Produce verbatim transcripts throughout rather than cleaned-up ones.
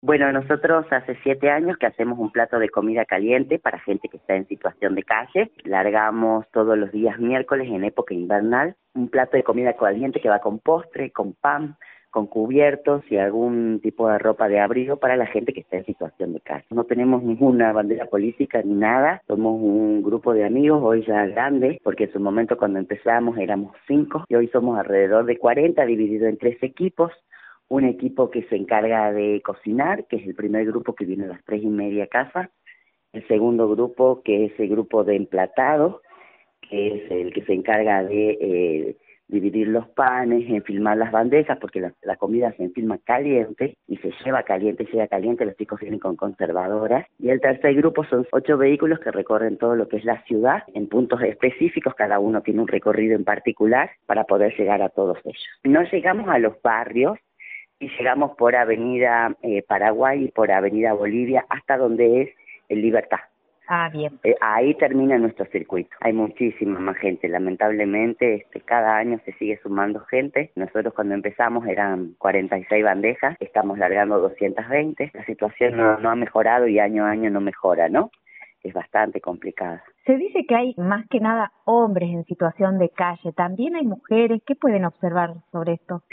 Bueno, nosotros hace siete años que hacemos un plato de comida caliente para gente que está en situación de calle. Largamos todos los días miércoles en época invernal un plato de comida caliente que va con postre, con pan, con cubiertos y algún tipo de ropa de abrigo para la gente que está en situación de calle. No tenemos ninguna bandera política ni nada, somos un grupo de amigos, hoy ya grandes, porque en su momento cuando empezamos éramos cinco y hoy somos alrededor de cuarenta, dividido en tres equipos. Un equipo que se encarga de cocinar, que es el primer grupo que viene a las tres y media a casa. El segundo grupo, que es el grupo de emplatado, que es el que se encarga de eh, dividir los panes, enfilmar las bandejas, porque la, la comida se enfilma caliente y se lleva caliente, llega caliente, los chicos vienen con conservadoras. Y el tercer grupo son ocho vehículos que recorren todo lo que es la ciudad, en puntos específicos, cada uno tiene un recorrido en particular para poder llegar a todos ellos. No llegamos a los barrios, y llegamos por Avenida eh, Paraguay y por Avenida Bolivia hasta donde es el Libertad. Ah, bien. Eh, ahí termina nuestro circuito. Hay muchísima más gente, lamentablemente este, cada año se sigue sumando gente. Nosotros cuando empezamos eran cuarenta y seis bandejas, estamos largando doscientas veinte. La situación no, no ha mejorado y año a año no mejora, ¿no? Es bastante complicada. Se dice que hay más que nada hombres en situación de calle, también hay mujeres. ¿Qué pueden observar sobre esto?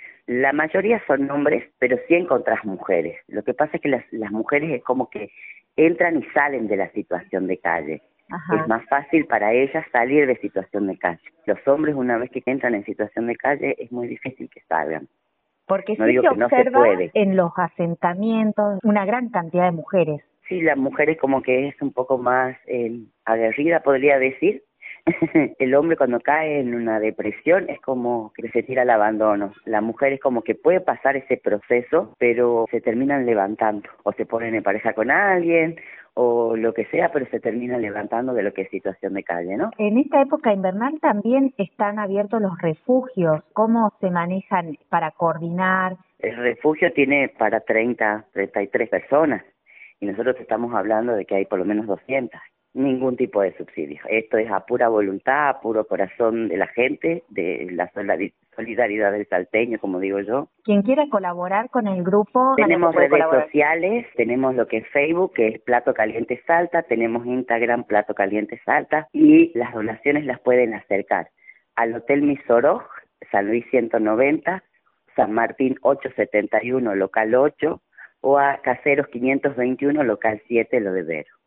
La mayoría son hombres, pero sí encontrás mujeres. Lo que pasa es que las, las mujeres es como que entran y salen de la situación de calle. Ajá. Es más fácil para ellas salir de situación de calle. Los hombres, una vez que entran en situación de calle, es muy difícil que salgan. Porque no sí digo se que no se observa puede. En los asentamientos una gran cantidad de mujeres. Sí, las mujeres como que es un poco más eh, aguerrida, podría decir. El hombre cuando cae en una depresión es como que se tira al abandono. La mujer es como que puede pasar ese proceso, pero se terminan levantando, o se ponen en pareja con alguien, o lo que sea, pero se terminan levantando de lo que es situación de calle, ¿no? En esta época invernal también están abiertos los refugios. ¿Cómo se manejan para coordinar? El refugio tiene para treinta, treinta y tres personas, y nosotros estamos hablando de que hay por lo menos doscientas. Ningún tipo de subsidio. Esto es a pura voluntad, a puro corazón de la gente, de la solidaridad del salteño, como digo yo. Quien quiera colaborar con el grupo... Tenemos redes colaborar. sociales, tenemos lo que es Facebook, que es Plato Caliente Salta, tenemos Instagram, Plato Caliente Salta, y las donaciones las pueden acercar al Hotel Misoroj, San Luis ciento noventa, San Martín ochocientos setenta y uno, local ocho, o a Caseros quinientos veintiuno, local siete, Lo de Vero.